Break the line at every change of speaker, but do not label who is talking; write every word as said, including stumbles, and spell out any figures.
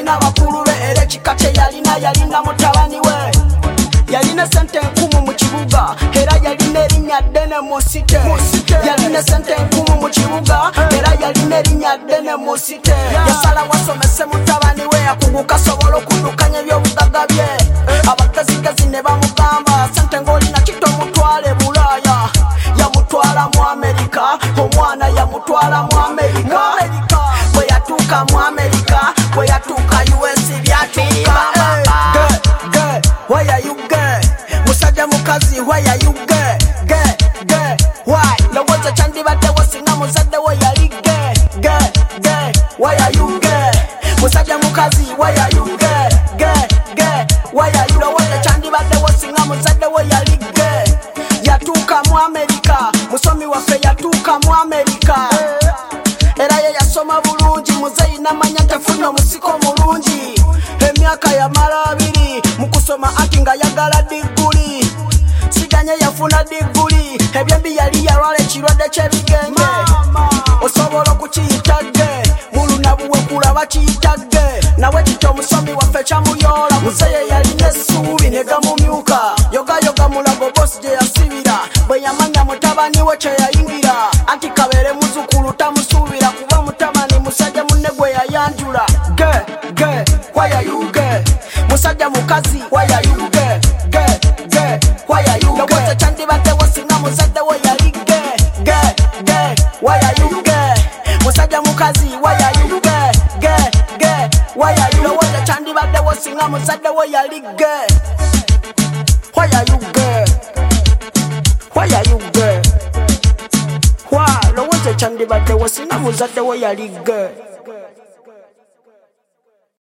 yalina bakulu be era ekika kye yalina yalina mutabani we. Yalina sente enkumu mu kibuga era yalina erinnya ddene mu site. Yalina sente enkumu mu kibuga era yalina erinnya ddene mu site. Yasala wasomese mutabani we akuguka sobola okudukanya ebyobugagga bye. Abagazigazi ne bamugamba sente ng'olina kito mutwale Bulaaya. Yamutwala mu Amerika, omwana yamutwala mu Amerika. Bwe yatuuka mu Amerika, bwe yatuuka U S byatuuka. Why are you gay? Musajja mukazi, why are you gay? Gay, gay, why? Lowooza kyandibadde wasinga muzadde we yali gay. Gay, gay, why are you gay? Musajja mukazi, why are you gay? Gay, gay, why are you? Lowooza kyandibadde wasinga muzadde we yali gay. Yatuuka mu Amerika, musomi waffe yatuuka mu Amerika. Era ye yasoma bulungi, muzeeyi namanya tafuna omusiko mulungi. Emyaka yamala abiri mukusoma ati nga yagala diguli. Siganye yafuna diguli, ebyembi yali yalwala ekirwadde ky'ebigenge. Osobola okukiyita ge, mulunabuwe kulaba kiyita ge. Nawe kiti omusomi waffe kyamuyoola. Muzeeyi yalina essuubi ne gamumyuka. Yogayoga mulago bosi gye yasibira. Bwe yamanya mutabani we kye yayingira, anti kabeere muzukulu tamusuubira kuba mutabani musajja munne gwe yayanjula. Ge, ge, why are you gay? Musajja mukazi, why are you gay? Gay, gay, why are you gay? Lowooza kyandibadde wasinga muzadde we yali gay. Gay, gay, why are you gay? Musajja mukazi, why are you gay? Gay, gay, why are you? Lowooza kyandibadde wasinga muzadde we yali gay. Why are you gay? Why are you gay? Why? Lowooza kyandibadde wasinga muzadde we yali gay.